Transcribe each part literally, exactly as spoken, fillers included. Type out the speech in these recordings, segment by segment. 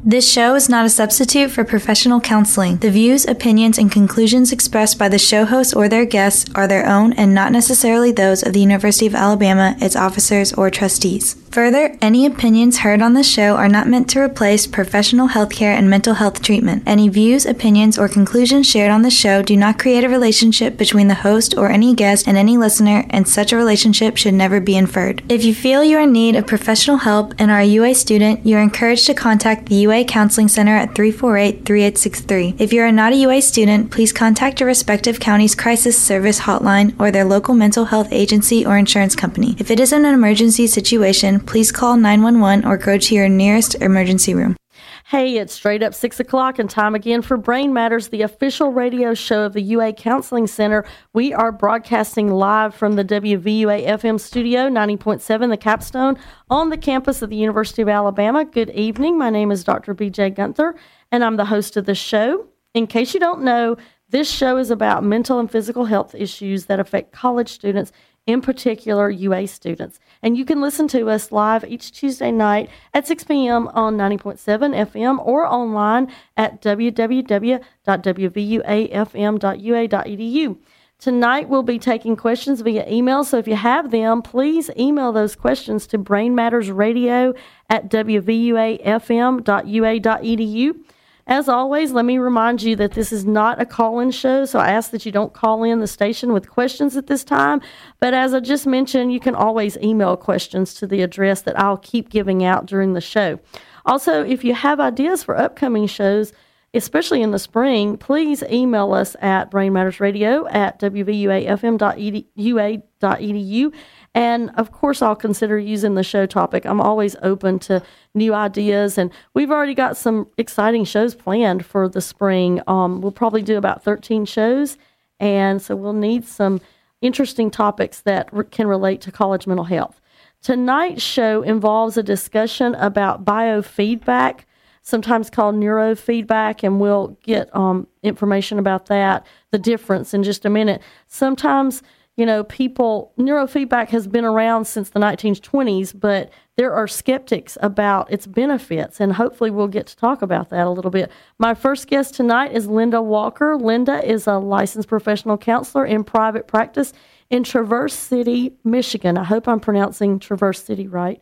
This show is not a substitute for professional counseling. The views, opinions, and conclusions expressed by the show hosts or their guests are their own and not necessarily those of the University of Alabama, its officers, or trustees. Further, any opinions heard on this show are not meant to replace professional healthcare and mental health treatment. Any views, opinions, or conclusions shared on this show do not create a relationship between the host or any guest and any listener, and such a relationship should never be inferred. If you feel you are in need of professional help and are a U A student, you are encouraged to contact the U A Counseling Center at three four eight, three eight six three. If you are not a U A student, please contact your respective county's crisis service hotline or their local mental health agency or insurance company. If it is an emergency situation, please call nine one one or go to your nearest emergency room. Hey, it's straight up six o'clock and time again for Brain Matters, the official radio show of the U A Counseling Center. We are broadcasting live from the W V U A F M studio, ninety point seven, the Capstone, on the campus of the University of Alabama. Good evening. My name is Doctor B J Gunther, and I'm the host of the show. In case you don't know, this show is about mental and physical health issues that affect college students, in particular U A students. And you can listen to us live each Tuesday night at six p.m. on ninety point seven F M or online at w w w dot w v u a f m dot u a dot e d u. Tonight we'll be taking questions via email, so if you have them, please email those questions to brainmattersradio at w v u a f m dot u a dot e d u. As always, let me remind you that this is not a call-in show, so I ask that you don't call in the station with questions at this time. But as I just mentioned, you can always email questions to the address that I'll keep giving out during the show. Also, if you have ideas for upcoming shows, especially in the spring, please email us at brainmattersradio at w v u a f m dot u a dot e d u. And, of course, I'll consider using the show topic. I'm always open to new ideas, and we've already got some exciting shows planned for the spring. Um, we'll probably do about thirteen shows, and so we'll need some interesting topics that re- can relate to college mental health. Tonight's show involves a discussion about biofeedback, sometimes called neurofeedback, and we'll get um, information about that, the difference in just a minute. Sometimes, you know, people, neurofeedback has been around since the nineteen twenties, but there are skeptics about its benefits, and hopefully we'll get to talk about that a little bit. My first guest tonight is Linda Walker. Linda is a licensed professional counselor in private practice in Traverse City, Michigan. I hope I'm pronouncing Traverse City right.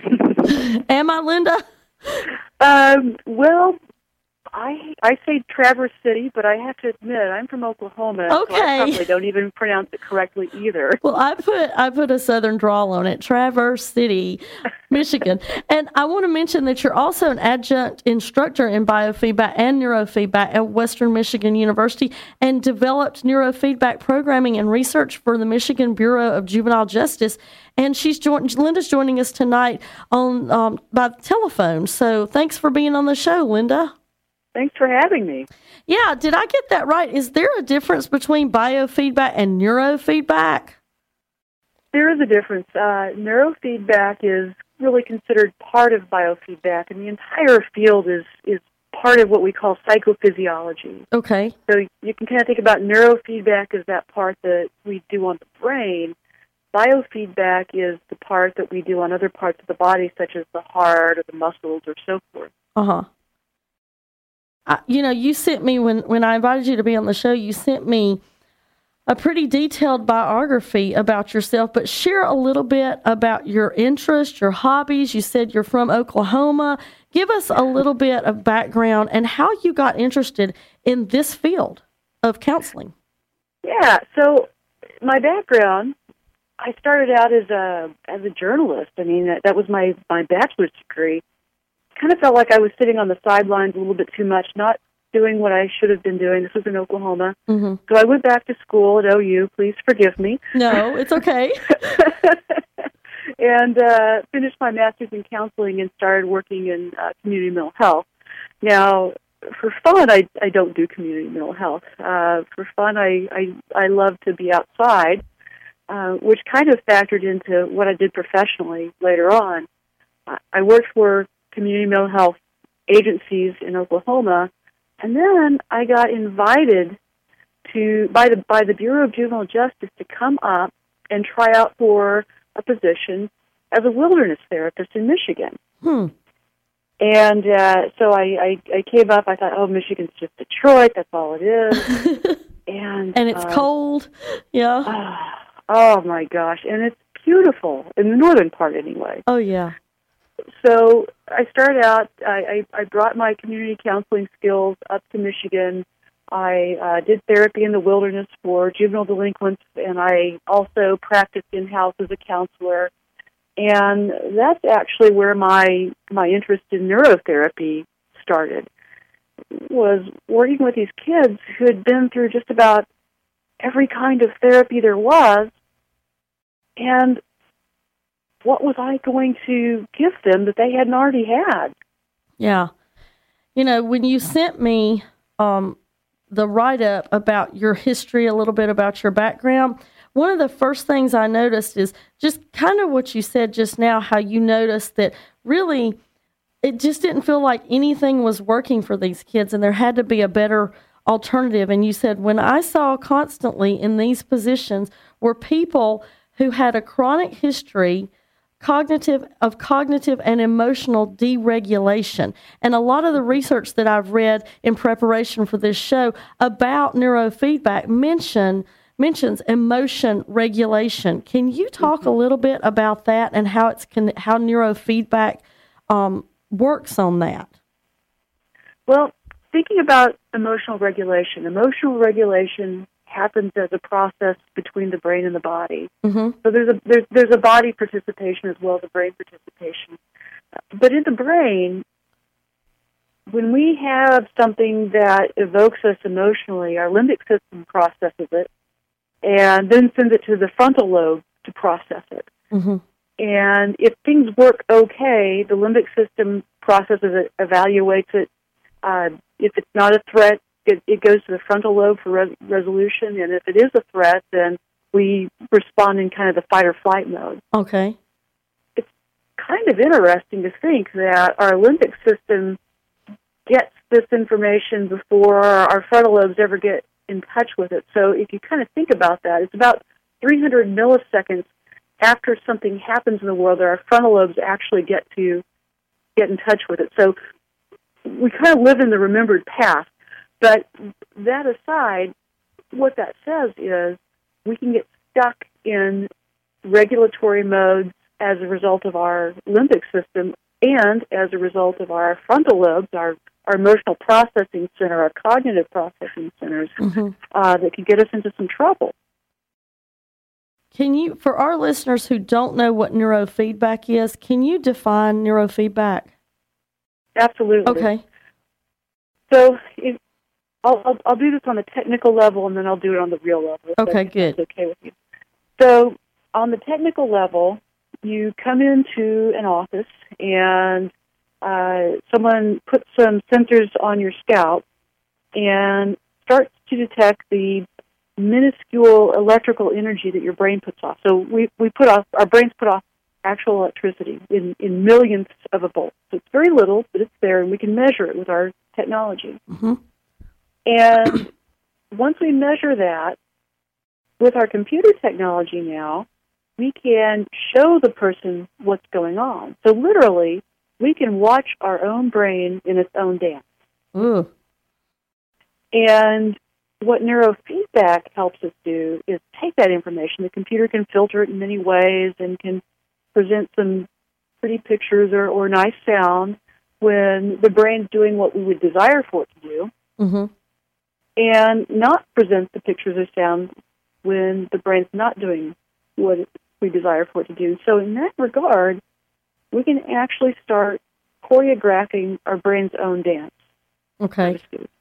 Am I, Linda? Um, well, I I say Traverse City, but I have to admit I'm from Oklahoma, okay. so I probably don't even pronounce it correctly either. Well, I put I put a southern drawl on it, Traverse City, Michigan. And I want to mention that you're also an adjunct instructor in biofeedback and neurofeedback at Western Michigan University, and developed neurofeedback programming and research for the Michigan Bureau of Juvenile Justice. And she's joined, Linda's joining us tonight on um, by telephone. So thanks for being on the show, Linda. Thanks for having me. Yeah, did I get that right? Is there a difference between biofeedback and neurofeedback? There is a difference. Uh, neurofeedback is really considered part of biofeedback, and the entire field is, is part of what we call psychophysiology. Okay. So you can kind of think about neurofeedback as that part that we do on the brain. Biofeedback is the part that we do on other parts of the body, such as the heart or the muscles or so forth. Uh-huh. I, you know, you sent me, when, when I invited you to be on the show, you sent me a pretty detailed biography about yourself, but share a little bit about your interests, your hobbies. You said you're from Oklahoma. Give us a little bit of background and how you got interested in this field of counseling. Yeah, so my background, I started out as a as a journalist. I mean, that, that was my, my bachelor's degree. Kind of felt like I was sitting on the sidelines a little bit too much, not doing what I should have been doing. This was in Oklahoma. Mm-hmm. So I went back to school at O U. Please forgive me. No, it's okay. and uh, finished my master's in counseling and started working in uh, community mental health. Now, for fun, I, I don't do community mental health. Uh, for fun, I, I, I love to be outside, uh, which kind of factored into what I did professionally later on. I worked for community mental health agencies in Oklahoma, and then I got invited to by the by the Bureau of Juvenile Justice to come up and try out for a position as a wilderness therapist in Michigan. Hmm. And uh, so I, I, I came up. I thought, oh, Michigan's just Detroit. That's all it is. and and it's uh, cold. Yeah. Uh, oh, my gosh. And it's beautiful, in the northern part anyway. Oh, yeah. So I started out, I, I, I brought my community counseling skills up to Michigan. I uh, did therapy in the wilderness for juvenile delinquents, and I also practiced in-house as a counselor. And that's actually where my my interest in neurotherapy started, was working with these kids who had been through just about every kind of therapy there was, and what was I going to give them that they hadn't already had? Yeah. You know, when you sent me um, the write-up about your history, a little bit about your background, one of the first things I noticed is just kind of what you said just now, how you noticed that really it just didn't feel like anything was working for these kids and there had to be a better alternative. And you said, when I saw constantly in these positions were people who had a chronic history cognitive of cognitive and emotional deregulation. And a lot of the research that I've read in preparation for this show about neurofeedback mention mentions emotion regulation. Can you talk a little bit about that and how it's con- how neurofeedback um, works on that? Well, thinking about emotional regulation, emotional regulation happens as a process between the brain and the body. Mm-hmm. So there's a there's there's a body participation as well as a brain participation. But in the brain, when we have something that evokes us emotionally, our limbic system processes it and then sends it to the frontal lobe to process it. Mm-hmm. And if things work okay, the limbic system processes it, evaluates it. Uh, if it's not a threat, it, it goes to the frontal lobe for res- resolution. And if it is a threat, then we respond in kind of the fight or flight mode. Okay. It's kind of interesting to think that our limbic system gets this information before our frontal lobes ever get in touch with it. So if you kind of think about that, it's about three hundred milliseconds after something happens in the world that our frontal lobes actually get to get in touch with it. So we kind of live in the remembered past. But that aside, what that says is we can get stuck in regulatory modes as a result of our limbic system and as a result of our frontal lobes, our, our emotional processing center, our cognitive processing centers, mm-hmm. uh, that can get us into some trouble. Can you, for our listeners who don't know what neurofeedback is, can you define neurofeedback? Absolutely. Okay. So if, I'll, I'll, I'll do this on the technical level, and then I'll do it on the real level. Okay, good. That's okay with you. So on the technical level, you come into an office, and uh, someone puts some sensors on your scalp and starts to detect the minuscule electrical energy that your brain puts off. So we, we put off, our brains put off actual electricity in, in millionths of a volt. So it's very little, but it's there, and we can measure it with our technology. Mm-hmm. And once we measure that, with our computer technology now, we can show the person what's going on. So literally, we can watch our own brain in its own dance. Ooh. And what neurofeedback helps us do is take that information. The computer can filter it in many ways and can present some pretty pictures or, or nice sound when the brain's doing what we would desire for it to do, mm-hmm. and not present the pictures or sound when the brain's not doing what we desire for it to do. So in that regard, we can actually start choreographing our brain's own dance. Okay.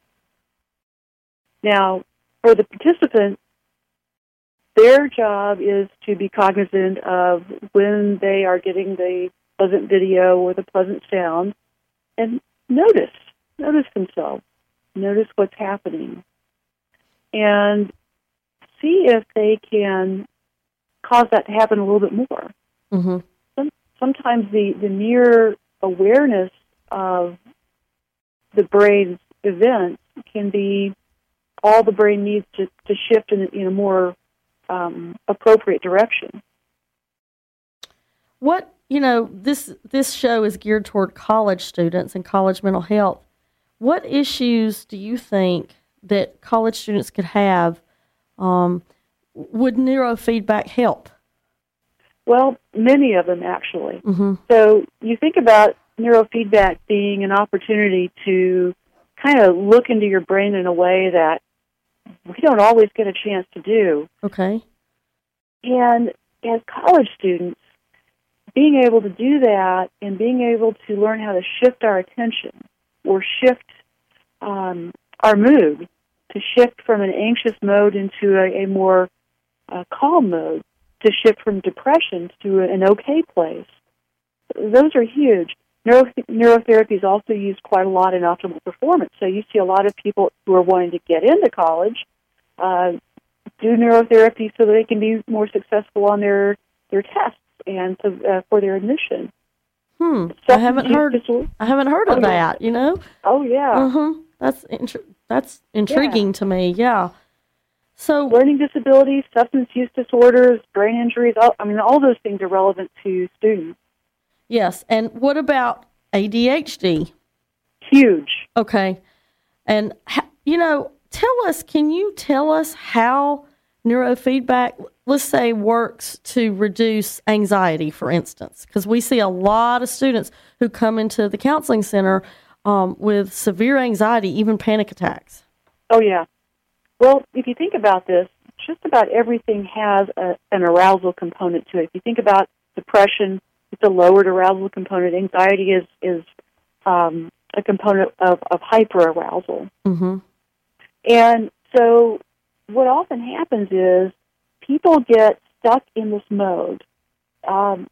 Now, for the participant, their job is to be cognizant of when they are getting the pleasant video or the pleasant sound, and notice, notice themselves, notice what's happening, and see if they can cause that to happen a little bit more. Mm-hmm. Some, sometimes the, the mere awareness of the brain's events can be all the brain needs to, to shift in, in a more um, appropriate direction. What you know, this this show is geared toward college students and college mental health. What issues do you think that college students could have? Um, would neurofeedback help? Well, many of them, actually. Mm-hmm. So you think about neurofeedback being an opportunity to kind of look into your brain in a way that we don't always get a chance to do. Okay. And as college students, being able to do that and being able to learn how to shift our attention or shift um, our mood, to shift from an anxious mode into a, a more uh, calm mode, to shift from depression to an okay place. Those are huge. Neuro, neurotherapy is also used quite a lot in optimal performance. So you see a lot of people who are wanting to get into college uh, do neurotherapy so that they can be more successful on their, their tests and so, uh, for their admission. Hmm. I haven't heard. Disorder. I haven't heard of oh, yeah. that. You know. Oh yeah. Uh-huh. That's intri- that's intriguing yeah. to me. Yeah. So learning disabilities, substance use disorders, brain injuries. All, I mean, all those things are relevant to students. Yes. And what about A D H D? Huge. Okay. And you know, tell us. Can you tell us how neurofeedback, let's say, works to reduce anxiety, for instance? Because we see a lot of students who come into the counseling center um, with severe anxiety, even panic attacks. Oh, yeah. Well, if you think about this, just about everything has a, an arousal component to it. If you think about depression, it's a lowered arousal component. Anxiety is, is um, a component of, of hyperarousal. Mm-hmm. And so what often happens is people get stuck in this mode. Um,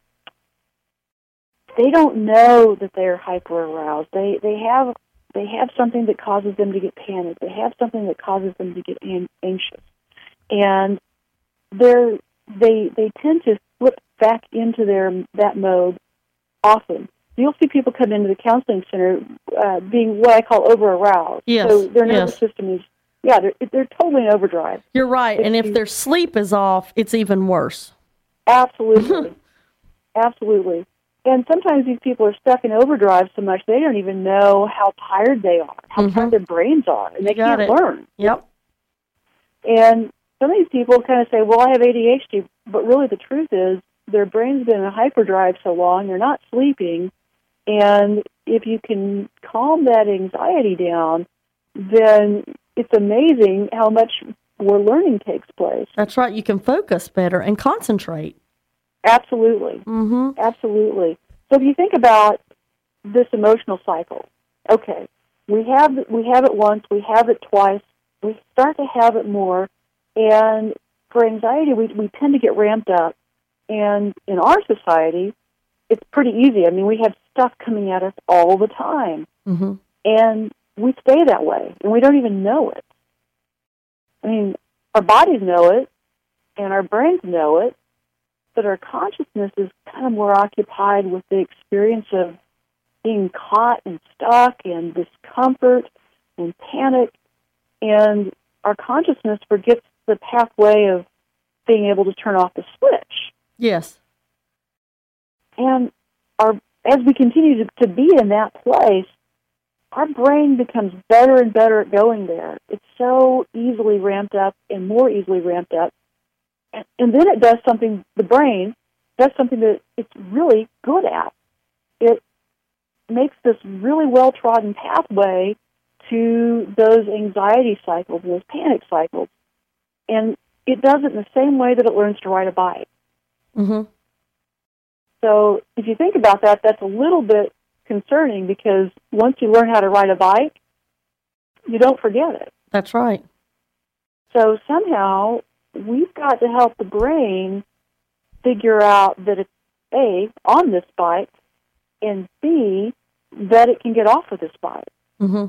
they don't know that they're hyperaroused. They they have they have something that causes them to get panicked. They have something that causes them to get an- anxious, and they're they they tend to slip back into their that mode often. You'll see people come into the counseling center uh, being what I call over-aroused. Yes. So their nervous yes. system is. Yeah, they're, they're totally in overdrive. You're right. If and if you, their sleep is off, it's even worse. Absolutely. Absolutely. And sometimes these people are stuck in overdrive so much they don't even know how tired they are, how mm-hmm. tired their brains are, and they you can't it. learn. Yep. And some of these people kind of say, well, I have A D H D, but really the truth is their brain's been in hyperdrive so long, they're not sleeping, and if you can calm that anxiety down, then it's amazing how much more learning takes place. That's right. You can focus better and concentrate. Absolutely. Mm-hmm. Absolutely. So if you think about this emotional cycle, okay, we have we have it once, we have it twice, we start to have it more, and for anxiety, we we tend to get ramped up. And in our society, it's pretty easy. I mean, we have stuff coming at us all the time. Mm-hmm. And we stay that way, and we don't even know it. I mean, our bodies know it, and our brains know it, but our consciousness is kind of more occupied with the experience of being caught and stuck and discomfort and panic, and our consciousness forgets the pathway of being able to turn off the switch. Yes. And our as we continue to, to be in that place, our brain becomes better and better at going there. It's so easily ramped up and more easily ramped up. And, and then it does something, the brain does something that it's really good at. It makes this really well-trodden pathway to those anxiety cycles, those panic cycles. And it does it in the same way that it learns to ride a bike. Mm-hmm. So if you think about that, that's a little bit concerning because once you learn how to ride a bike, you don't forget it. That's right. So somehow we've got to help the brain figure out that it's A, on this bike, and B, that it can get off of this bike. Mm-hmm.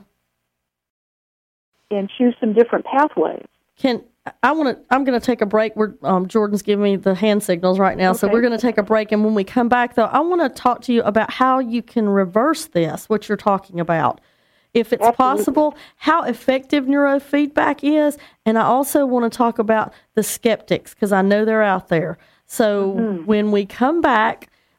And choose some different pathways. Can I want to? I'm going to take a break. We're um, Jordan's giving me the hand signals right now, okay. So we're going to take a break. And when we come back, though, I want to talk to you about how you can reverse this. What you're talking about, if it's Absolutely. possible, how effective neurofeedback is, and I also want to talk about the skeptics because I know they're out there. So mm-hmm. when we come back,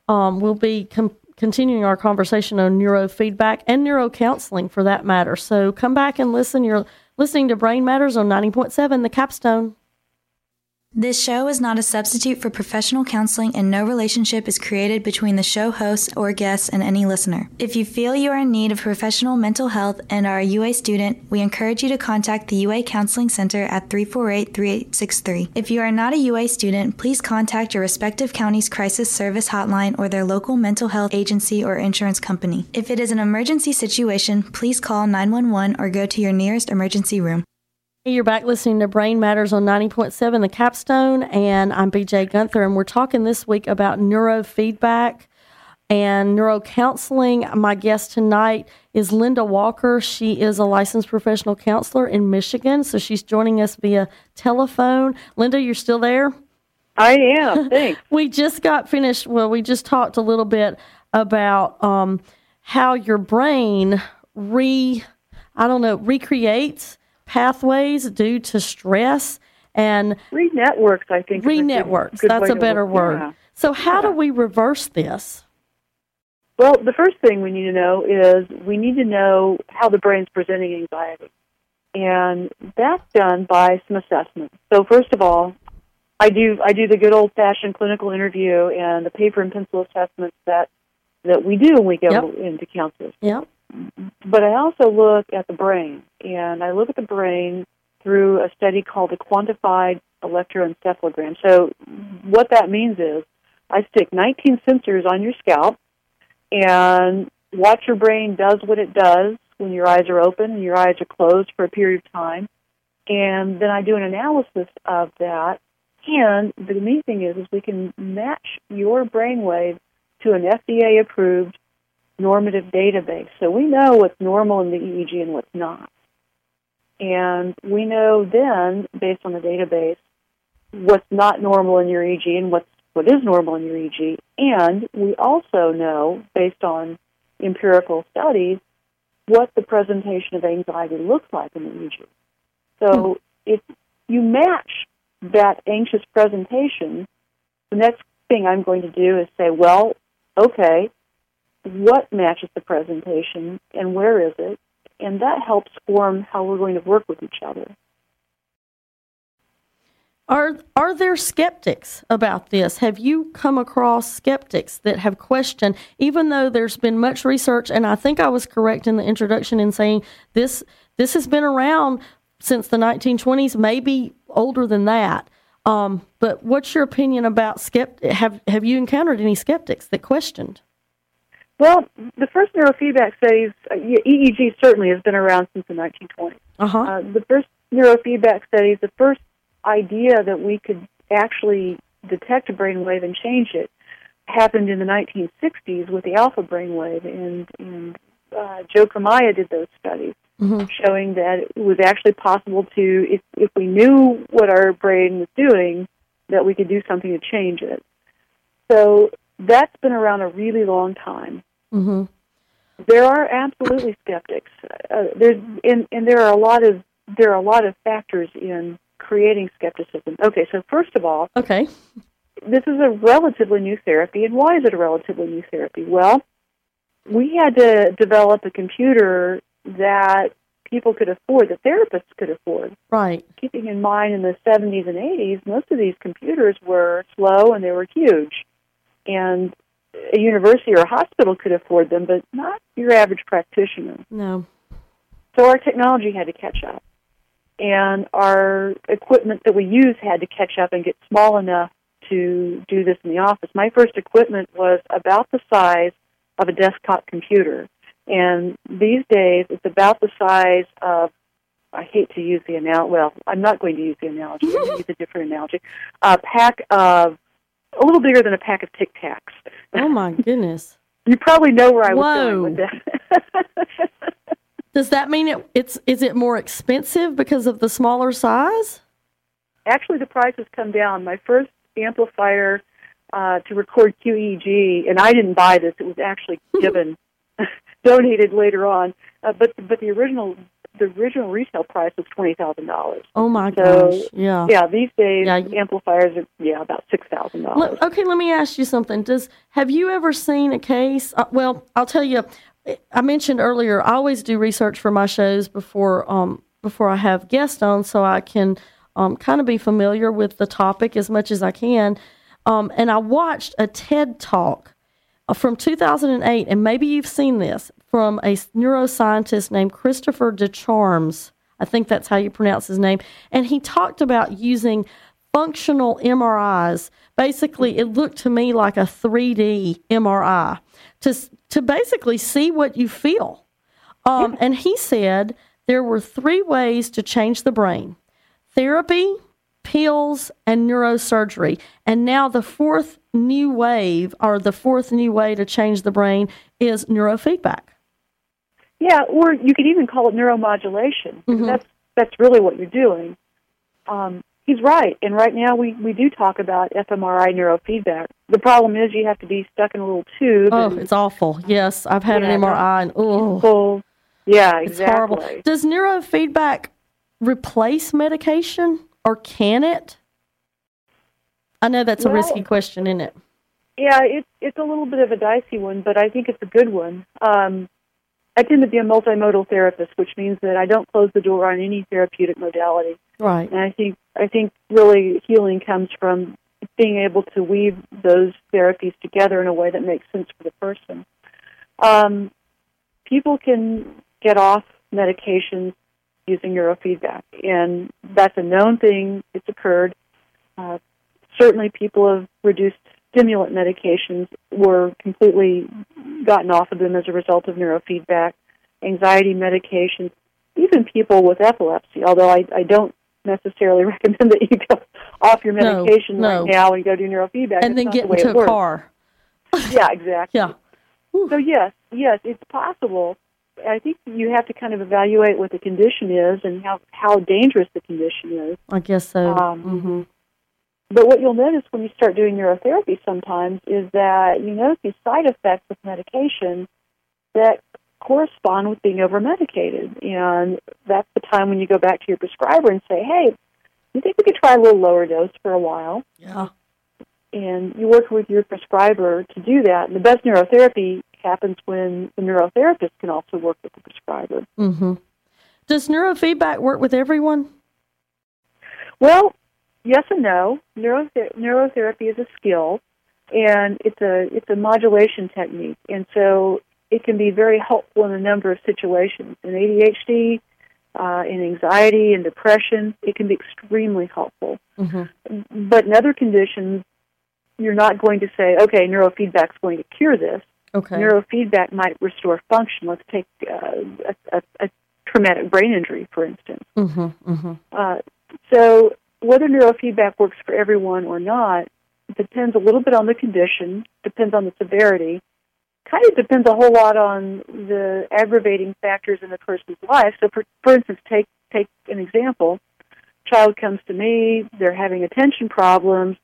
Um, we'll be com- continuing our conversation on neurofeedback and neurocounseling for that matter. So come back and listen. You're listening to Brain Matters on ninety point seven The Capstone. This show is not a substitute for professional counseling, and no relationship is created between the show host or guests and any listener. If you feel you are in need of professional mental health and are a U A student, we encourage you to contact the U A Counseling Center at three four eight, three eight six three. If you are not a U A student, please contact your respective county's crisis service hotline or their local mental health agency or insurance company. If it is an emergency situation, please call nine one one or go to your nearest emergency room. You're back listening to Brain Matters on ninety point seven The Capstone, and I'm B J Gunther, and we're talking this week about neurofeedback and neurocounseling. My guest tonight is Linda Walker. She is a licensed professional counselor in Michigan, so she's joining us via telephone. Linda, you're still there? I am, thanks. We just got finished, well, we just talked a little bit about um, how your brain re, I don't know, recreates pathways due to stress and re-networks, I think. Re-networks, a that's a better look, word. Yeah. So how yeah. do we reverse this? Well, the first thing we need to know is we need to know how the brain's presenting anxiety. And that's done by some assessments. So first of all, I do I do the good old-fashioned clinical interview and the paper and pencil assessments that, that we do when we go yep. into counseling. Yep. But I also look at the brain, and I look at the brain through a study called the quantified electroencephalogram. So what that means is I stick nineteen sensors on your scalp and watch your brain does what it does when your eyes are open and your eyes are closed for a period of time. And then I do an analysis of that. And the neat thing is, is we can match your brainwave to an F D A-approved normative database. So we know what's normal in the E E G and what's not. And we know then, based on the database, what's not normal in your E E G and what's, what is normal in your E E G. And we also know, based on empirical studies, what the presentation of anxiety looks like in the E E G. So if you match that anxious presentation, the next thing I'm going to do is say, well, okay, what matches the presentation and where is it? And that helps form how we're going to work with each other. Are are there skeptics about this? Have you come across skeptics that have questioned, even though there's been much research, and I think I was correct in the introduction in saying this this has been around since the nineteen twenties, maybe older than that. Um, but what's your opinion about skeptics? Have, have you encountered any skeptics that questioned? Well, the first neurofeedback studies, uh, E E G certainly has been around since the nineteen twenties. Uh-huh. Uh, the first neurofeedback studies, the first idea that we could actually detect a brainwave and change it happened in the nineteen sixties with the alpha brainwave, and, and uh, Joe Kamaya did those studies, mm-hmm. showing that it was actually possible to, if, if we knew what our brain was doing, that we could do something to change it. So that's been around a really long time. Mm-hmm. There are absolutely skeptics. Uh, there's and, and there are a lot of there are a lot of factors in creating skepticism. Okay, so first of all, okay, this is a relatively new therapy, and why is it a relatively new therapy? Well, we had to develop a computer that people could afford, that therapists could afford. Right. Keeping in mind, in the seventies and eighties, most of these computers were slow and they were huge. And a university or a hospital could afford them, but not your average practitioner. No. So our technology had to catch up. And our equipment that we use had to catch up and get small enough to do this in the office. My first equipment was about the size of a desktop computer. And these days, it's about the size of, I hate to use the analogy, well, I'm not going to use the analogy, I'm going to use a different analogy, a pack of, a little bigger than a pack of Tic Tacs. Oh, my goodness. You probably know where I was Whoa. going with that. Does that mean it, it's is it more expensive because of the smaller size? Actually, the price has come down. My first amplifier uh, to record Q E G, and I didn't buy this, it was actually given, donated later on, uh, but but the original the original retail price was twenty thousand dollars. Oh my so, gosh! Yeah, yeah. These days, yeah. amplifiers are yeah about six thousand dollars. Okay, let me ask you something. Does have you ever seen a case? Uh, well, I'll tell you. I mentioned earlier, I always do research for my shows before um before I have guests on, so I can um kind of be familiar with the topic as much as I can. Um, and I watched a TED Talk from two thousand eight, and maybe you've seen this, from a neuroscientist named Christopher DeCharms. I think that's how you pronounce his name. And he talked about using functional M R Is. Basically, it looked to me like a three D M R I to, to basically see what you feel. Um, and he said there were three ways to change the brain: therapy, pills, and neurosurgery. And now the fourth new wave, or the fourth new way to change the brain, is neurofeedback. Yeah, or you could even call it neuromodulation. Mm-hmm. That's that's really what you're doing. Um, he's right, and right now we, we do talk about fMRI neurofeedback. The problem is you have to be stuck in a little tube. Oh, it's awful. Yes, I've had yeah, an M R I, and oh, so, yeah, exactly. It's horrible. Does neurofeedback replace medication, or can it? I know that's a well, risky question, isn't it? Yeah, it's it's a little bit of a dicey one, but I think it's a good one. Um, I tend to be a multimodal therapist, which means that I don't close the door on any therapeutic modality. Right. And I think I think really healing comes from being able to weave those therapies together in a way that makes sense for the person. Um, people can get off medications using neurofeedback, and that's a known thing. It's occurred. Uh, certainly people have reduced stimulant medications were completely gotten off of them as a result of neurofeedback, anxiety medications, even people with epilepsy, although I, I don't necessarily recommend that you go off your medication no, no. right now and go do neurofeedback. And That's then get the into a car. Yeah, exactly. Yeah. So yes, yes, it's possible. I think you have to kind of evaluate what the condition is and how, how dangerous the condition is. I guess so. Um, mm-hmm. But what you'll notice when you start doing neurotherapy sometimes is that you notice these side effects with medication that correspond with being over-medicated. And that's the time when you go back to your prescriber and say, hey, you think we could try a little lower dose for a while? Yeah. And you work with your prescriber to do that. And the best neurotherapy happens when the neurotherapist can also work with the prescriber. Mm-hmm. Does neurofeedback work with everyone? Well, yes and no. Neurother- neurotherapy is a skill, and it's a it's a modulation technique, and so it can be very helpful in a number of situations. In A D H D, uh, in anxiety and depression, it can be extremely helpful. Mm-hmm. But in other conditions, you're not going to say, okay, neurofeedback is going to cure this. Okay. Neurofeedback might restore function. Let's take uh, a, a, a traumatic brain injury, for instance. Mm-hmm. Mm-hmm. Uh, so whether neurofeedback works for everyone or not depends a little bit on the condition, depends on the severity, kind of depends a whole lot on the aggravating factors in the person's life. So, for, for instance, take take an example. Child comes to me, they're having attention problems,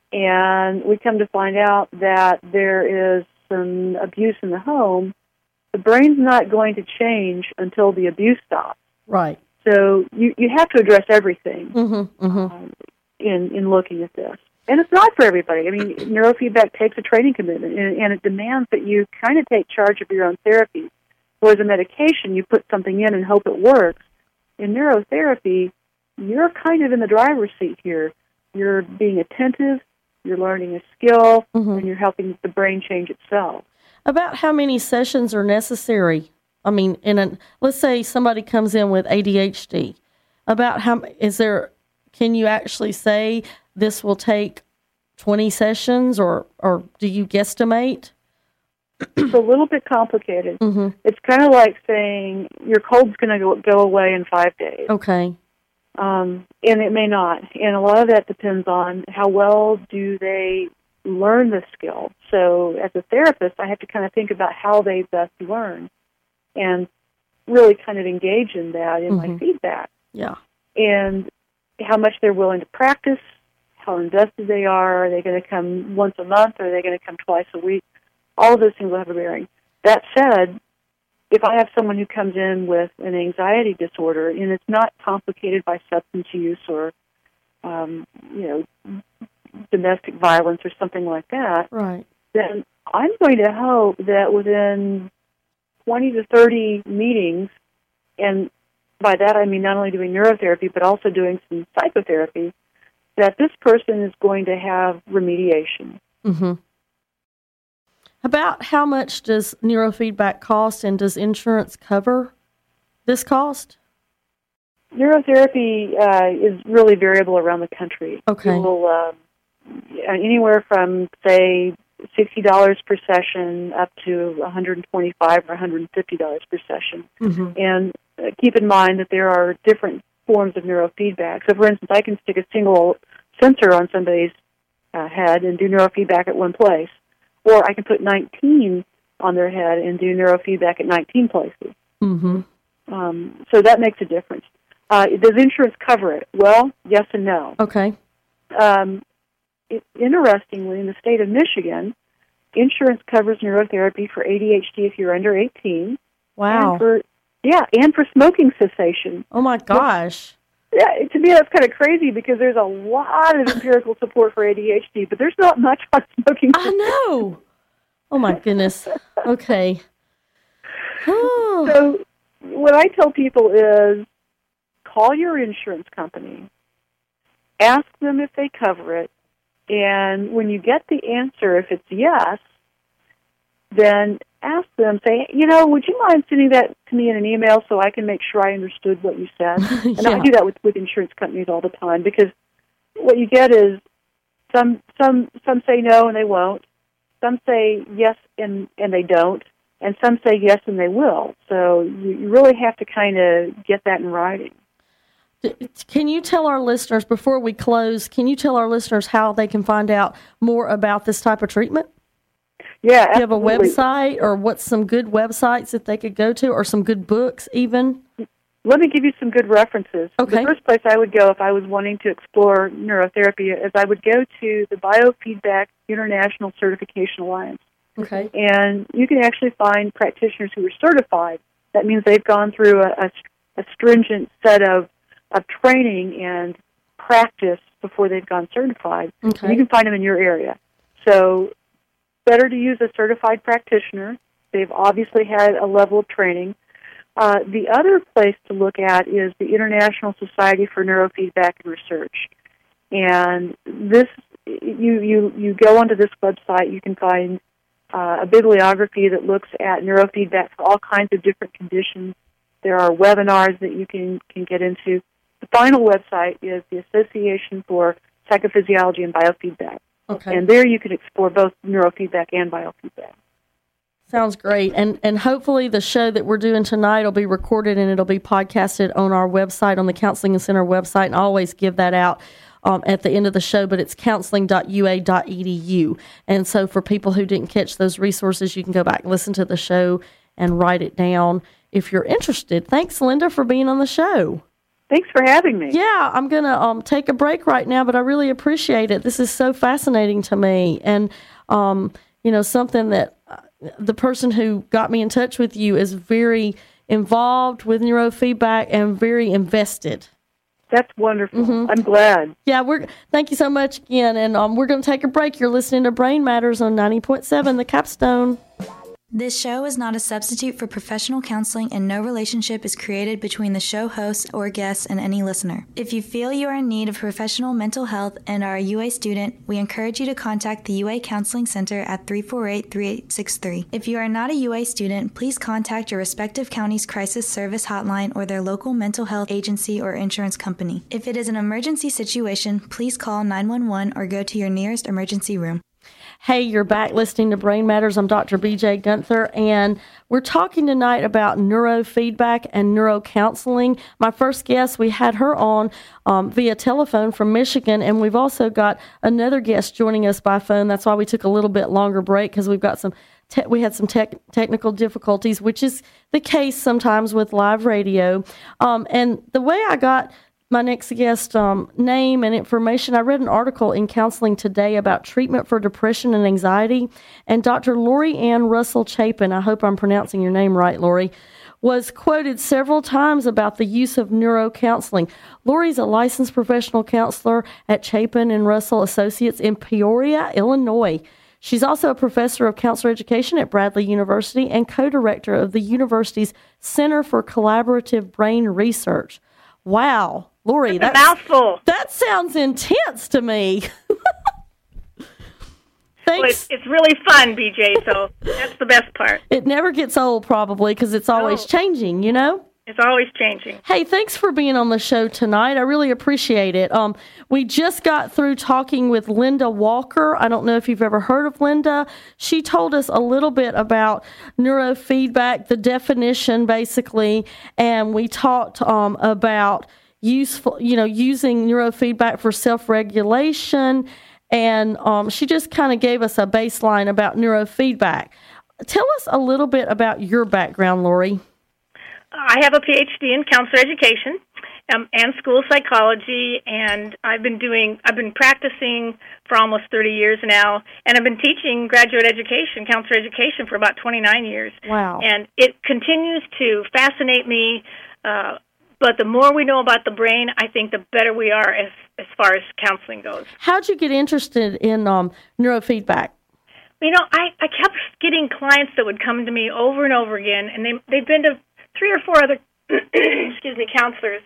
and we come to find out that there is some abuse in the home. The brain's not going to change until the abuse stops. Right. So you, you have to address everything mm-hmm, mm-hmm. Um, in in looking at this. And it's not for everybody. I mean, neurofeedback takes a training commitment, and, and it demands that you kind of take charge of your own therapy. Whereas a medication, you put something in and hope it works. In neurotherapy, you're kind of in the driver's seat here. You're being attentive, you're learning a skill, mm-hmm. and you're helping the brain change itself. About how many sessions are necessary? I mean, in a, let's say somebody comes in with A D H D. About how is there? Can you actually say this will take twenty sessions, or or do you guesstimate? It's a little bit complicated. Mm-hmm. It's kind of like saying your cold's going to go, go away in five days. Okay. Um, and it may not. And a lot of that depends on how well do they learn the skill. So as a therapist, I have to kind of think about how they best learn and really kind of engage in that in mm-hmm. my feedback. Yeah. And how much they're willing to practice, how invested they are. Are they going to come once a month, or are they going to come twice a week? All of those things will have a bearing. That said, if I have someone who comes in with an anxiety disorder and it's not complicated by substance use or, um, you know, domestic violence or something like that, right, then I'm going to hope that within twenty to thirty meetings, and by that I mean not only doing neurotherapy but also doing some psychotherapy, that this person is going to have remediation. Mm-hmm. About how much does neurofeedback cost, and does insurance cover this cost? Neurotherapy uh, is really variable around the country. Okay. It will, uh, anywhere from, say, sixty dollars per session up to one hundred twenty-five dollars or one hundred fifty dollars per session. Mm-hmm. And uh, keep in mind that there are different forms of neurofeedback. So, for instance, I can stick a single sensor on somebody's uh, head and do neurofeedback at one place. Or I can put nineteen on their head and do neurofeedback at nineteen places. Mm-hmm. Um, so that makes a difference. Uh, does insurance cover it? Well, yes and no. Okay. Um, it, interestingly, in the state of Michigan, insurance covers neurotherapy for A D H D if you're under eighteen. Wow. And for, yeah, and for smoking cessation. Oh, my gosh. Yeah, to me that's kind of crazy because there's a lot of empirical support for A D H D, but there's not much on smoking cessation. I know. Oh, my goodness. Okay. So what I tell people is call your insurance company, ask them if they cover it, and when you get the answer, if it's yes, then ask them, say, you know, would you mind sending that to me in an email so I can make sure I understood what you said? And yeah. I do that with, with insurance companies all the time because what you get is some some some say no and they won't, some say yes and, and they don't, and some say yes and they will. So you, you really have to kind of get that in writing. Can you tell our listeners, before we close, can you tell our listeners how they can find out more about this type of treatment? Yeah, Do you have a absolutely. website, or what's some good websites that they could go to, or some good books even? Let me give you some good references. Okay. The first place I would go if I was wanting to explore neurotherapy is I would go to the Biofeedback International Certification Alliance. Okay. And you can actually find practitioners who are certified. That means they've gone through a, a, a stringent set of, of training and practice before they've gone certified. Okay. And you can find them in your area. So better to use a certified practitioner. They've obviously had a level of training. Uh, the other place to look at is the International Society for Neurofeedback and Research. And this, you, you, you go onto this website, you can find uh, a bibliography that looks at neurofeedback for all kinds of different conditions. There are webinars that you can, can get into. The final website is the Association for Psychophysiology and Biofeedback. Okay. And there you can explore both neurofeedback and biofeedback. Sounds great. And and hopefully the show that we're doing tonight will be recorded and it'll be podcasted on our website, on the Counseling and Center website. And I always give that out um, at the end of the show, but it's counseling dot u a dot e d u. And so for people who didn't catch those resources, you can go back and listen to the show and write it down if you're interested. Thanks, Linda, for being on the show. Thanks for having me. Yeah, I'm going to um, take a break right now, but I really appreciate it. This is so fascinating to me. And, um, you know, something that uh, the person who got me in touch with you is very involved with neurofeedback and very invested. That's wonderful. Mm-hmm. I'm glad. Yeah, we're. Thank you so much again. And um, we're going to take a break. You're listening to Brain Matters on ninety point seven, The Capstone. This show is not a substitute for professional counseling, and no relationship is created between the show host or guests and any listener. If you feel you are in need of professional mental health and are a U A student, we encourage you to contact the U A Counseling Center at three four eight, three eight six three. If you are not a U A student, please contact your respective county's crisis service hotline or their local mental health agency or insurance company. If it is an emergency situation, please call nine one one or go to your nearest emergency room. Hey, you're back listening to Brain Matters. I'm Doctor B J Gunther, and we're talking tonight about neurofeedback and neurocounseling. My first guest, we had her on um, via telephone from Michigan, and we've also got another guest joining us by phone. That's why we took a little bit longer break, because we've got some te- we had some tech technical difficulties, which is the case sometimes with live radio. Um, and the way I got my next guest um, name and information. I read an article in Counseling Today about treatment for depression and anxiety, and Doctor Lori Ann Russell Chapin, I hope I'm pronouncing your name right, Lori, was quoted several times about the use of neurocounseling. Lori's a licensed professional counselor at Chapin and Russell Associates in Peoria, Illinois. She's also a professor of counselor education at Bradley University and co-director of the university's Center for Collaborative Brain Research. Wow, Lori, that's a mouthful. That sounds intense to me. Thanks. Well, it's, it's really fun, B J, so that's the best part. It never gets old, probably, because it's always no. changing, you know? It's always changing. Hey, thanks for being on the show tonight. I really appreciate it. Um, we just got through talking with Linda Walker. I don't know if you've ever heard of Linda. She told us a little bit about neurofeedback, the definition, basically, and we talked um, about useful, you know, using neurofeedback for self-regulation. And um, she just kind of gave us a baseline about neurofeedback. Tell us a little bit about your background, Lori. I have a P H D in counselor education um, and school psychology, and I've been doing, I've been practicing for almost thirty years now, and I've been teaching graduate education, counselor education, for about twenty-nine years. Wow. And it continues to fascinate me, uh, but the more we know about the brain, I think the better we are as, as far as counseling goes. How'd you get interested in um, neurofeedback? You know, I, I kept getting clients that would come to me over and over again, and they, they've been to three or four other, excuse me, counselors,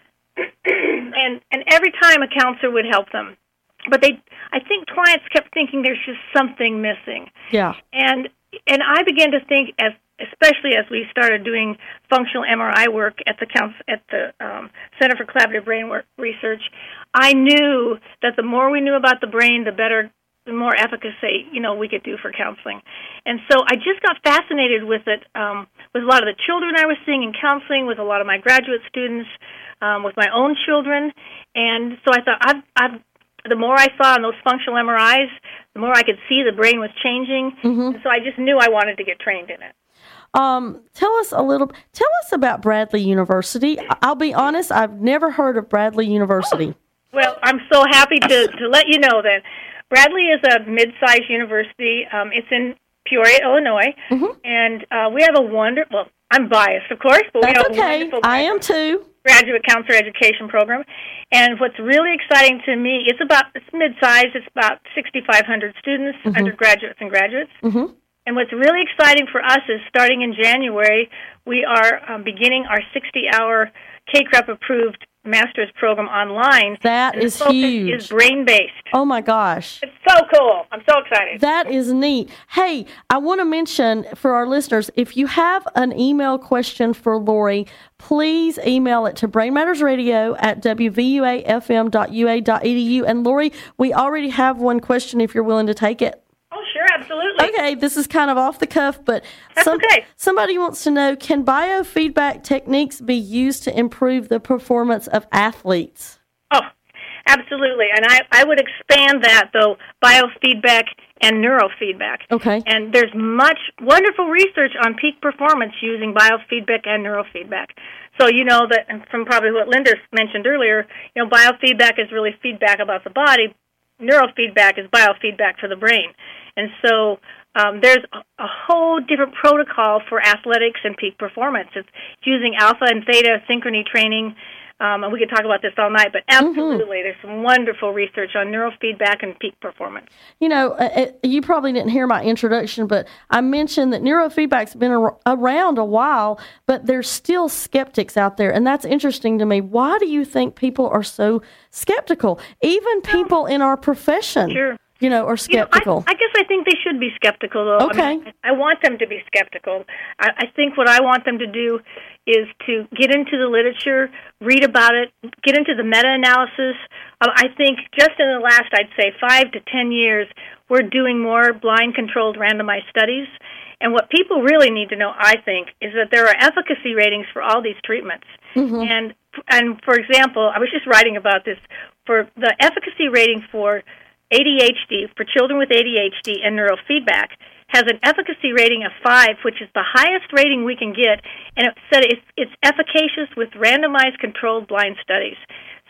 and and every time a counselor would help them. But they, I think clients kept thinking there's just something missing. Yeah. And and I began to think, as especially as we started doing functional M R I work at the counsel, at the um, Center for Collaborative Brain Work Research, I knew that the more we knew about the brain, the better, the more efficacy, you know, we could do for counseling. And so I just got fascinated with it, um, with a lot of the children I was seeing in counseling, with a lot of my graduate students, um, with my own children. And so I thought, I've, I've, the more I saw on those functional M R Is, the more I could see the brain was changing. Mm-hmm. And so I just knew I wanted to get trained in it. Um, tell us a little, tell us about Bradley University. I'll be honest, I've never heard of Bradley University. Well, I'm so happy to, to let you know that Bradley is a mid-sized university. Um, it's in Peoria, Illinois, mm-hmm. and uh, we have a wonder. Well, I'm biased, of course, but That's we have okay. a wonderful I am too. graduate counselor education program. And what's really exciting to me, it's about it's mid-sized. It's about sixty-five hundred students, mm-hmm. undergraduates and graduates. Mm-hmm. And what's really exciting for us is starting in January, we are um, beginning our sixty-hour K C R E P-approved master's program online. That and is the focus huge. Is brain-based. Oh, my gosh. It's so cool. I'm so excited. That is neat. Hey, I want to mention for our listeners, if you have an email question for Lori, please email it to brainmattersradio at w v u a f m dot u a dot e d u. And Lori, we already have one question if you're willing to take it. Oh, sure, absolutely. Okay, this is kind of off the cuff, but That's some, okay. somebody wants to know, can biofeedback techniques be used to improve the performance of athletes? Oh, absolutely. And I, I would expand that, though, biofeedback and neurofeedback. Okay. And there's much wonderful research on peak performance using biofeedback and neurofeedback. So you know that, and from probably what Linda mentioned earlier, you know, biofeedback is really feedback about the body. Neurofeedback is biofeedback for the brain. And so um, there's a, a whole different protocol for athletics and peak performance. It's using alpha and theta synchrony training, um, and we could talk about this all night, but absolutely, mm-hmm. there's some wonderful research on neurofeedback and peak performance. You know, it, you probably didn't hear my introduction, but I mentioned that neurofeedback's been ar- around a while, but there's still skeptics out there, and that's interesting to me. Why do you think people are so skeptical? Even people in our profession. Sure. You know, are skeptical. You know, I, I guess I think they should be skeptical, though. Okay. I mean, I want them to be skeptical. I, I think what I want them to do is to get into the literature, read about it, get into the meta-analysis. Uh, I think just in the last, I'd say, five to ten years, we're doing more blind-controlled randomized studies. And what people really need to know, I think, is that there are efficacy ratings for all these treatments. Mm-hmm. And, and for example, I was just writing about this. For the efficacy rating for A D H D, for children with A D H D and neurofeedback, has an efficacy rating of five, which is the highest rating we can get, and it said it's, it's efficacious with randomized controlled blind studies.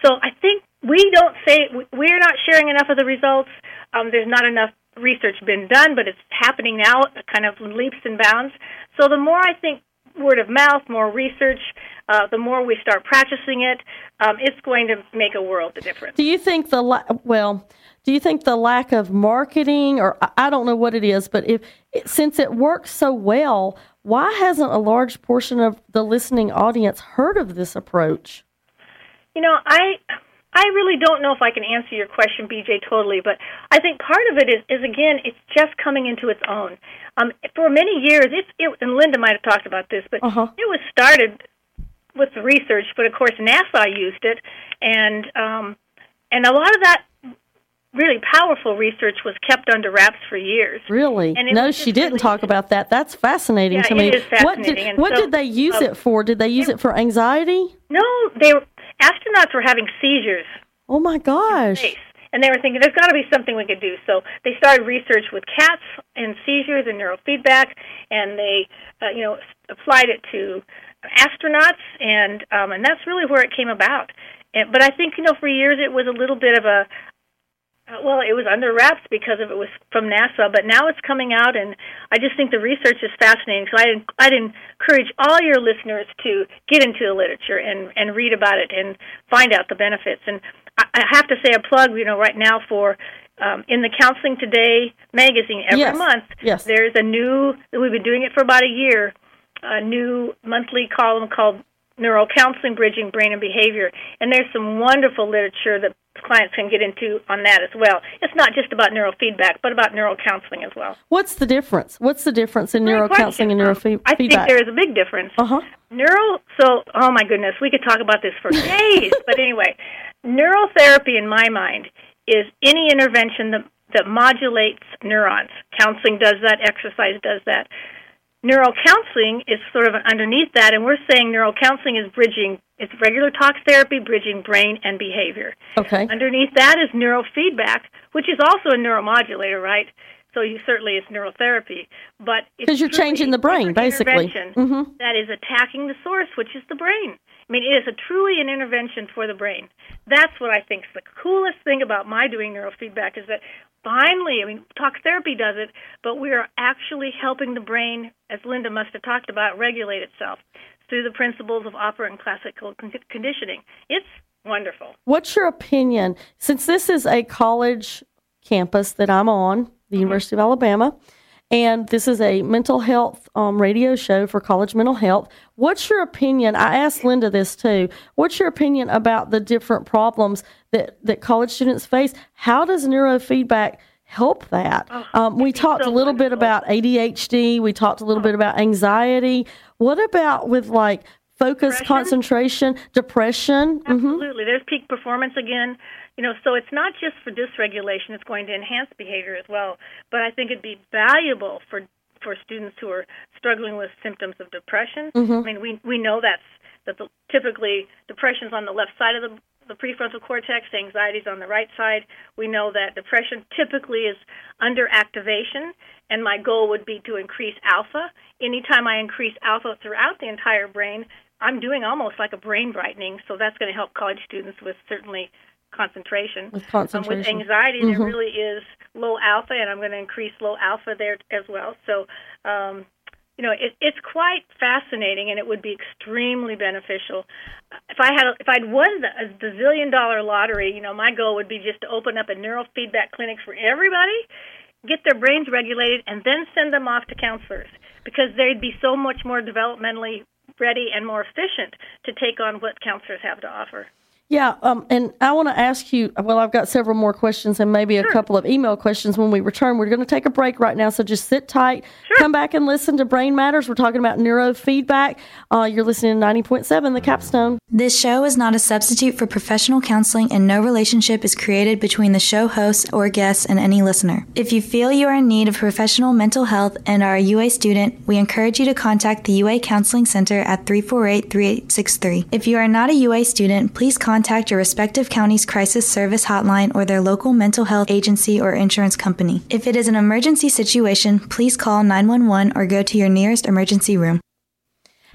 So I think we don't say, we're not sharing enough of the results. Um, there's not enough research been done, but it's happening now, kind of leaps and bounds. So the more I think word of mouth, more research, uh, the more we start practicing it, um, it's going to make a world of difference. Do you think the, la- well, do you think the lack of marketing, or I don't know what it is, but if since it works so well, why hasn't a large portion of the listening audience heard of this approach? You know, I I really don't know if I can answer your question, B J, totally, but I think part of it is, is again, it's just coming into its own. Um, for many years, it's, it, and Linda might have talked about this, but uh-huh. it was started with the research, but of course NASA used it, and um, and a lot of that really powerful research was kept under wraps for years. Really? No, she didn't really talk about that. That's fascinating yeah, to me. It is fascinating. What did, what so, did they use um, it for? Did they use it for anxiety? No, they were, astronauts were having seizures. Oh, my gosh. And they were thinking, there's got to be something we could do. So they started research with cats and seizures and neurofeedback, and they, uh, you know, applied it to astronauts, and um, and that's really where it came about. And, but I think, you know, for years it was a little bit of a, uh, well, it was under wraps because of it was from NASA, but now it's coming out, and I just think the research is fascinating. So I'd, I'd encourage all your listeners to get into the literature and, and read about it and find out the benefits. And I have to say a plug, you know, right now for um, in the Counseling Today magazine every yes. month. Yes. There's a new, we've been doing it for about a year, a new monthly column called Neurocounseling, Bridging Brain and Behavior. And there's some wonderful literature that clients can get into on that as well. It's not just about neurofeedback, but about neurocounseling as well. What's the difference? What's the difference in neurocounseling and neurofeedback? I think there is a big difference. Uh-huh. Neuro, so, oh my goodness, we could talk about this for days. But anyway, neurotherapy, in my mind, is any intervention that, that modulates neurons. Counseling does that. Exercise does that. Neurocounseling is sort of underneath that, and we're saying neurocounseling is bridging, it's regular talk therapy, bridging brain and behavior. Okay. Underneath that is neurofeedback, which is also a neuromodulator, right? So you certainly it's neurotherapy, but because you're changing the brain, basically. Mm-hmm. That is attacking the source, which is the brain. I mean, it is a truly an intervention for the brain. That's what I think is the coolest thing about my doing neurofeedback is that finally, I mean, talk therapy does it, but we are actually helping the brain, as Linda must have talked about, regulate itself through the principles of operant and classical conditioning. It's wonderful. What's your opinion? Since this is a college campus that I'm on, the mm-hmm. University of Alabama, and this is a mental health um, radio show for college mental health, what's your opinion? I asked Linda this too. What's your opinion about the different problems that, that college students face? How does neurofeedback help that? Oh, um, we talked so a little wonderful. bit about A D H D. We talked a little oh. bit about anxiety. What about with like focus, depression? concentration, depression? Absolutely. Mm-hmm. There's peak performance again. You know, so it's not just for dysregulation, it's going to enhance behavior as well. But I think it'd be valuable for for students who are struggling with symptoms of depression. Mm-hmm. I mean, we we know that's that the, typically depression's on the left side of the, the prefrontal cortex, anxiety's on the right side. We know that depression typically is under activation, and my goal would be to increase alpha. Anytime I increase alpha throughout the entire brain, I'm doing almost like a brain brightening, so that's going to help college students with certainly concentration. With concentration. Um, with anxiety, mm-hmm. there really is low alpha, and I'm going to increase low alpha there as well. So, um, you know, it, it's quite fascinating, and it would be extremely beneficial. If I had, if I'd won the, a bazillion dollar lottery, you know, my goal would be just to open up a neurofeedback clinic for everybody, get their brains regulated, and then send them off to counselors, because they'd be so much more developmentally ready and more efficient to take on what counselors have to offer. Yeah, um, and I want to ask you, well, I've got several more questions and maybe a sure. couple of email questions when we return. We're going to take a break right now, so just sit tight. Sure. Come back and listen to Brain Matters. We're talking about neurofeedback. Uh, you're listening to ninety point seven, The Capstone. This show is not a substitute for professional counseling, and no relationship is created between the show host or guests and any listener. If you feel you are in need of professional mental health and are a U A student, we encourage you to contact the U A Counseling Center at three four eight, three eight six three. If you are not a U A student, please contact Contact your respective county's crisis service hotline or their local mental health agency or insurance company. If it is an emergency situation, please call nine one one or go to your nearest emergency room.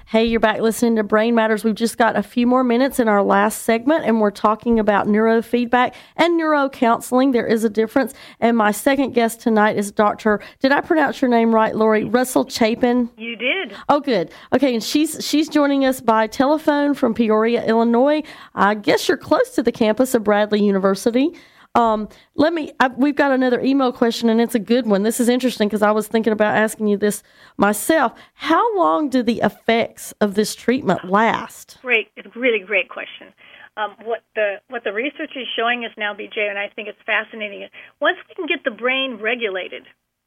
Hey, you're back listening to Brain Matters. We've just got a few more minutes in our last segment, and we're talking about neurofeedback and neurocounseling. There is a difference. And my second guest tonight is Doctor, did I pronounce your name right, Lori? Russell Chapin? You did. Oh, good. Okay, and she's she's joining us by telephone from Peoria, Illinois. I guess you're close to the campus of Bradley University. Um, let me, I, we've got another email question, and it's a good one. This is interesting because I was thinking about asking you this myself. How long do the effects of this treatment last? Great. It's a really great question. Um, what the what the research is showing us now, B J, and I think it's fascinating, is once we can get the brain regulated,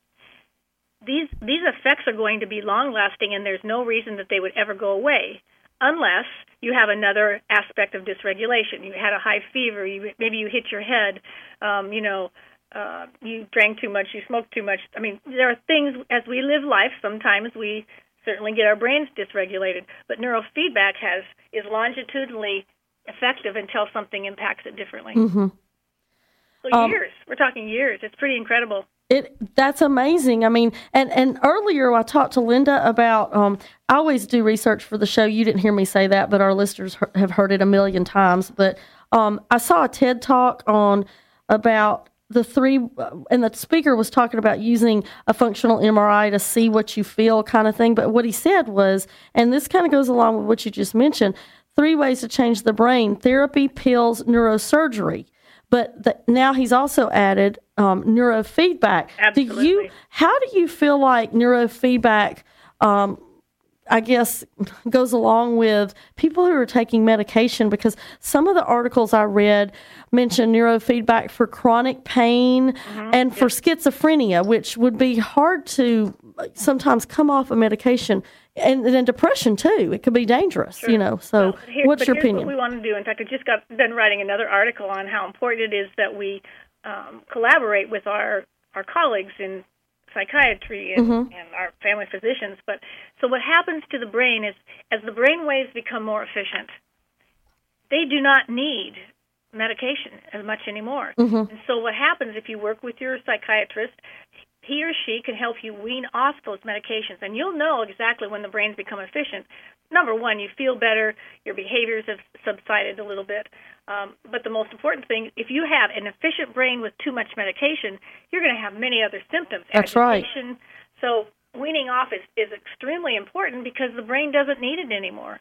these these effects are going to be long-lasting, and there's no reason that they would ever go away, unless you have another aspect of dysregulation. You had a high fever, you, maybe you hit your head, um, you know, uh, you drank too much, you smoked too much. I mean, there are things, as we live life, sometimes we certainly get our brains dysregulated, but neurofeedback has is longitudinally effective until something impacts it differently. Mm-hmm. So um, years, we're talking years. It's pretty incredible. It that's amazing. I mean, and, and earlier I talked to Linda about, um, I always do research for the show. You didn't hear me say that, but our listeners he- have heard it a million times. But um, I saw a TED Talk on about the three, and the speaker was talking about using a functional M R I to see what you feel kind of thing. But what he said was, and this kind of goes along with what you just mentioned, three ways to change the brain: therapy, pills, neurosurgery. But the, now he's also added um, neurofeedback. Absolutely. Do you? How do you feel like neurofeedback, um, I guess, goes along with people who are taking medication? Because some of the articles I read mention neurofeedback for chronic pain mm-hmm. and for yes. schizophrenia, which would be hard to sometimes come off a medication. And then depression, too. It could be dangerous, sure. you know. So well, here, what's your here's opinion? What we want to do. In fact, I just got done writing another article on how important it is that we um, collaborate with our, our colleagues in psychiatry and, mm-hmm. and our family physicians. But so what happens to the brain is, as the brain waves become more efficient, they do not need medication as much anymore. Mm-hmm. And so what happens if you work with your psychiatrist, he or she can help you wean off those medications, and you'll know exactly when the brain's become efficient. Number one, you feel better, your behaviors have subsided a little bit. Um, but the most important thing, if you have an efficient brain with too much medication, you're going to have many other symptoms. That's agitation. right. So weaning off is, is extremely important because the brain doesn't need it anymore.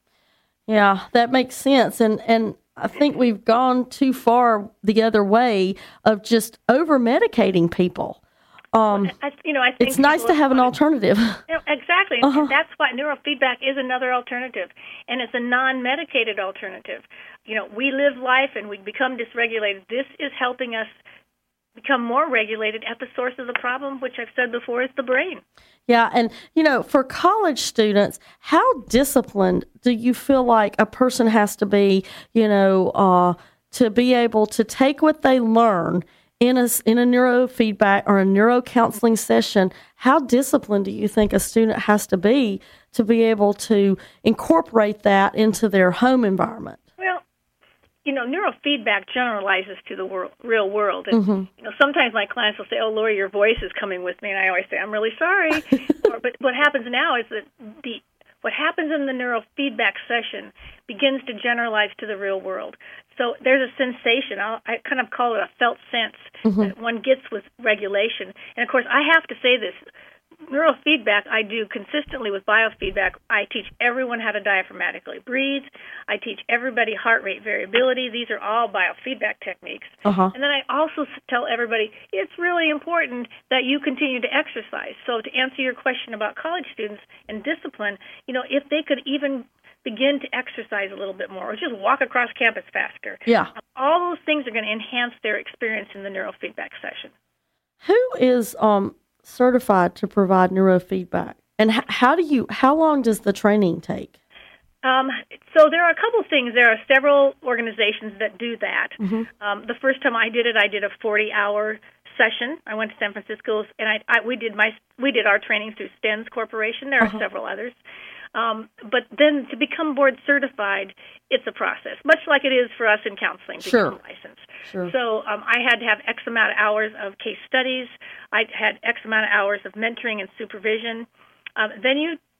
Yeah, that makes sense. And, and I think we've gone too far the other way of just over-medicating people. Um, I, you know, I think it's nice to have an alternative. You know, exactly. Uh-huh. And that's why neurofeedback is another alternative, and it's a non-medicated alternative. You know, we live life and we become dysregulated. This is helping us become more regulated at the source of the problem, which I've said before is the brain. Yeah, and, you know, for college students, how disciplined do you feel like a person has to be, you know, uh, to be able to take what they learn in a, in a neurofeedback or a neurocounseling session? How disciplined do you think a student has to be to be able to incorporate that into their home environment? Well, you know, neurofeedback generalizes to the world, real world. And, mm-hmm. you know, sometimes my clients will say, oh, Lori, your voice is coming with me. And I always say, I'm really sorry. or, but what happens now is that the what happens in the neurofeedback session begins to generalize to the real world. So there's a sensation, I'll, I kind of call it a felt sense, mm-hmm. that one gets with regulation. And, of course, I have to say this. Neurofeedback I do consistently with biofeedback. I teach everyone how to diaphragmatically breathe. I teach everybody heart rate variability. These are all biofeedback techniques. Uh-huh. And then I also tell everybody it's really important that you continue to exercise. So to answer your question about college students and discipline, you know, if they could even begin to exercise a little bit more or just walk across campus faster. Yeah. All those things are going to enhance their experience in the neurofeedback session. Who is um, certified to provide neurofeedback? And h- how do you, how long does the training take? Um, so there are a couple of things. There are several organizations that do that. Mm-hmm. Um, the first time I did it, I did a forty-hour session. I went to San Francisco, and I, I we did my we did our training through Stens Corporation. There are uh-huh. several others. Um, but then to become board certified, it's a process, much like it is for us in counseling to sure. become licensed. Sure. So um, I had to have X amount of hours of case studies. I had X amount of hours of mentoring and supervision. Um, then you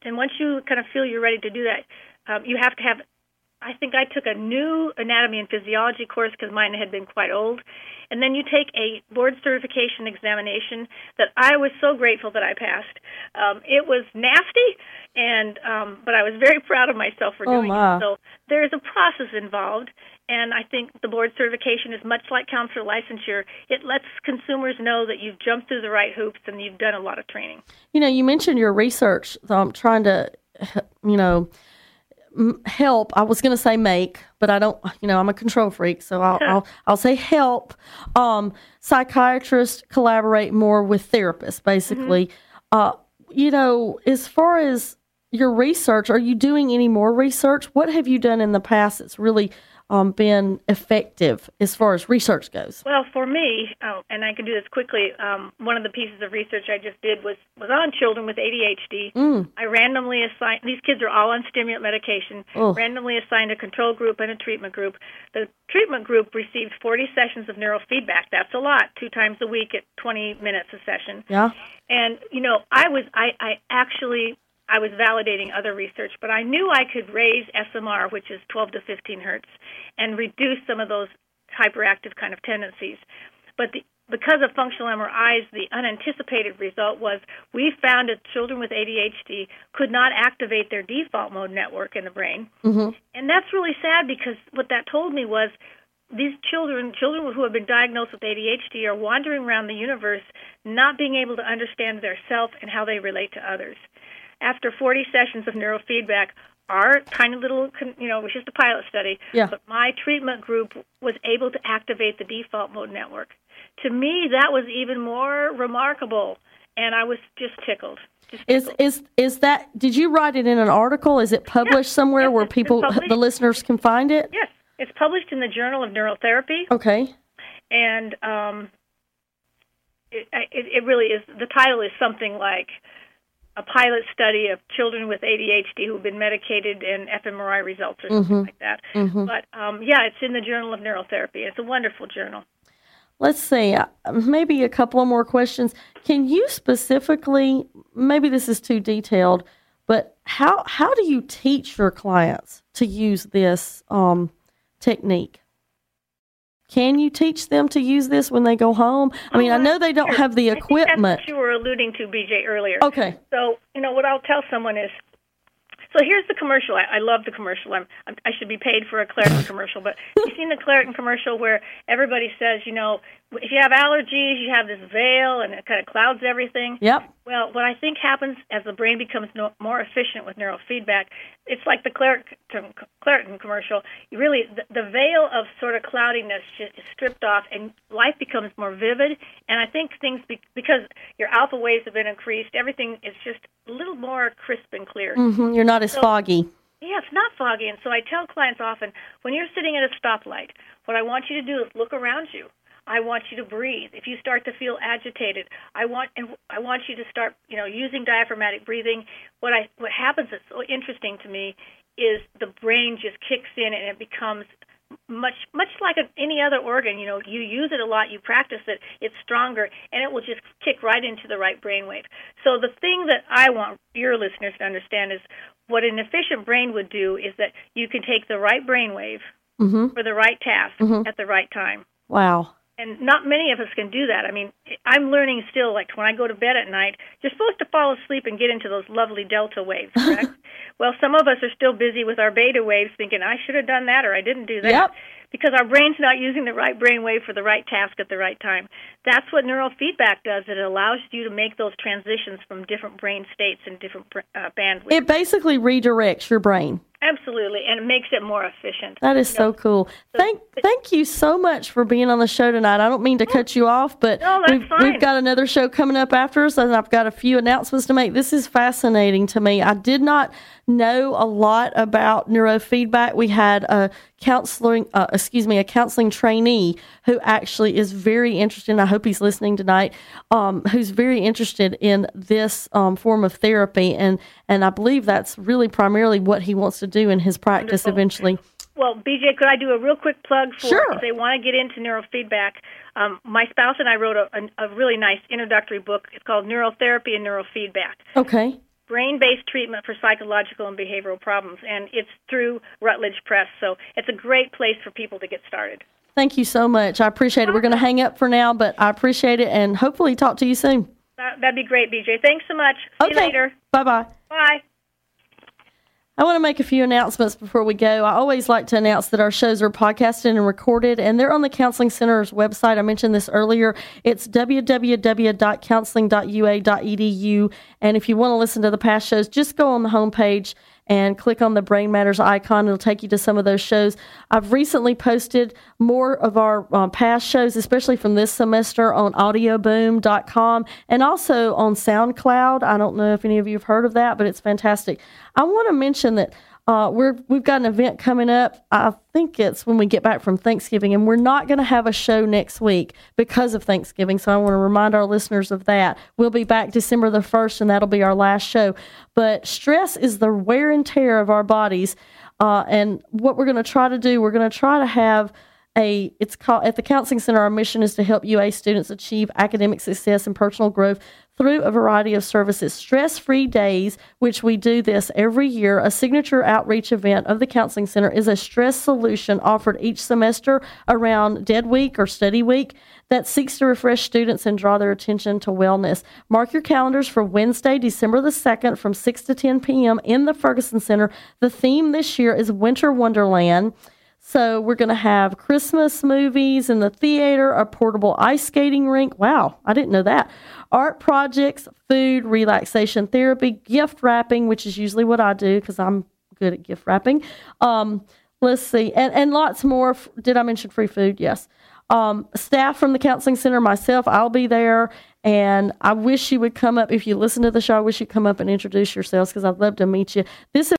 and once you kind of feel you're ready to do that, um, you have to have. I think I took a new anatomy and physiology course because mine had been quite old. And then you take a board certification examination that I was so grateful that I passed. Um, it was nasty, and um, but I was very proud of myself for oh, doing my. it. So there's a process involved, and I think the board certification is much like counselor licensure. It lets consumers know that you've jumped through the right hoops and you've done a lot of training. You know, you mentioned your research, um, trying to, you know, help. I was going to say make, but I don't, you know, I'm a control freak, so I'll I'll, I'll say help. Um, psychiatrists collaborate more with therapists, basically. Mm-hmm. Uh, you know, as far as your research, are you doing any more research? What have you done in the past that's really um, been effective as far as research goes? Well, for me, oh, and I can do this quickly, um, one of the pieces of research I just did was, was on children with A D H D. Mm. I randomly assigned, these kids are all on stimulant medication, oh. randomly assigned a control group and a treatment group. The treatment group received forty sessions of neurofeedback. That's a lot, two times a week at twenty minutes a session. Yeah. And, you know, I was, I, I actually... I was validating other research, but I knew I could raise S M R, which is twelve to fifteen hertz, and reduce some of those hyperactive kind of tendencies. But the, because of functional M R Is, the unanticipated result was we found that children with A D H D could not activate their default mode network in the brain. Mm-hmm. And that's really sad because what that told me was these children, children who have been diagnosed with A D H D are wandering around the universe not being able to understand their self and how they relate to others. After forty sessions of neurofeedback, our tiny little, you know, it was just a pilot study, yeah. but my treatment group was able to activate the default mode network. To me, that was even more remarkable, and I was just tickled. Just tickled. Is is is that? Did you write it in an article? Is it published yes. somewhere yes, where people, the listeners, can find it? Yes, it's published in the Journal of Neurotherapy. Okay. And um, it, it, it really is. The title is something like a pilot study of children with A D H D who've been medicated and fMRI results or something mm-hmm. like that. Mm-hmm. But, um, yeah, it's in the Journal of Neurotherapy. It's a wonderful journal. Let's see, uh, maybe a couple of more questions. Can you specifically, maybe this is too detailed, but how how do you teach your clients to use this um, technique? Can you teach them to use this when they go home? I mean, I know they don't have the equipment. I think that's what you were alluding to, B J, earlier. Okay. So, you know, what I'll tell someone is, so here's the commercial. I, I love the commercial. I'm, I'm, I should be paid for a Claritin commercial, but you've seen the Claritin commercial where everybody says, you know, if you have allergies, you have this veil and it kind of clouds everything. Yep. Well, what I think happens as the brain becomes no, more efficient with neurofeedback, it's like the Claritin, Claritin commercial. You really, the, the veil of sort of cloudiness just is stripped off, and life becomes more vivid. And I think things, be, because your alpha waves have been increased, everything is just a little more crisp and clear. Mm-hmm. You're not as so, foggy. Yeah, it's not foggy. And so I tell clients often, when you're sitting at a stoplight, what I want you to do is look around you. I want you to breathe. If you start to feel agitated, I want and I want you to start, you know, using diaphragmatic breathing. What I what happens that's so interesting to me is the brain just kicks in and it becomes much much like a, any other organ. You know, you use it a lot, you practice it, it's stronger, and it will just kick right into the right brainwave. So the thing that I want your listeners to understand is what an efficient brain would do is that you can take the right brainwave mm-hmm. for the right task mm-hmm. at the right time. Wow. And not many of us can do that. I mean, I'm learning still, like when I go to bed at night, you're supposed to fall asleep and get into those lovely delta waves, correct? Well, some of us are still busy with our beta waves thinking, I should have done that or I didn't do that. Yep. Because our brain's not using the right brain wave for the right task at the right time. That's what neurofeedback does. It allows you to make those transitions from different brain states and different uh, bandwidths. It basically redirects your brain. Absolutely, and it makes it more efficient. That is you know, so cool. So thank thank you so much for being on the show tonight. I don't mean to cut you off, but no, that's we've, fine. we've got another show coming up after us, and I've got a few announcements to make. This is fascinating to me. I did not know a lot about neurofeedback. We had a counseling, uh, excuse me, a counseling trainee who actually is very interested, and I hope he's listening tonight, um, who's very interested in this um, form of therapy, and, and I believe that's really primarily what he wants to do in his practice Wonderful. Eventually. Well, B J, could I do a real quick plug for sure. if they want to get into neurofeedback? Um, my spouse and I wrote a, a, a really nice introductory book. It's called Neurotherapy and Neurofeedback. Okay. brain-based treatment for psychological and behavioral problems, and it's through Rutledge Press. So it's a great place for people to get started. Thank you so much. I appreciate it. We're going to hang up for now, but I appreciate it, and hopefully talk to you soon. That, that'd be great, B J. Thanks so much. See okay. you later. Bye-bye. Bye. I want to make a few announcements before we go. I always like to announce that our shows are podcasted and recorded, and they're on the Counseling Center's website. I mentioned this earlier. It's w w w dot counseling dot u a dot e d u, and if you want to listen to the past shows, just go on the homepage and click on the Brain Matters icon. It'll take you to some of those shows. I've recently posted more of our uh, past shows, especially from this semester, on audio boom dot com and also on SoundCloud. I don't know if any of you have heard of that, but it's fantastic. I want to mention that uh, we're, we've got an event coming up. I think it's when we get back from Thanksgiving, and we're not going to have a show next week because of Thanksgiving, so I want to remind our listeners of that. We'll be back December the first, and that'll be our last show. But stress is the wear and tear of our bodies, uh, and what we're going to try to do, we're going to try to have a, it's called, at the Counseling Center, our mission is to help U A students achieve academic success and personal growth through a variety of services. Stress-Free Days, which we do this every year, a signature outreach event of the Counseling Center, is a stress solution offered each semester around Dead Week or Study Week that seeks to refresh students and draw their attention to wellness. Mark your calendars for Wednesday, December the second from six to ten p.m. in the Ferguson Center. The theme this year is Winter Wonderland. So we're going to have Christmas movies in the theater, a portable ice skating rink. Wow, I didn't know that. Art projects, food, relaxation therapy, gift wrapping, which is usually what I do because I'm good at gift wrapping. Um, let's see, and, and lots more. Did I mention free food? Yes. Um, staff from the Counseling Center, myself, I'll be there. And I wish you would come up. If you listen to the show, I wish you'd come up and introduce yourselves because I'd love to meet you. This is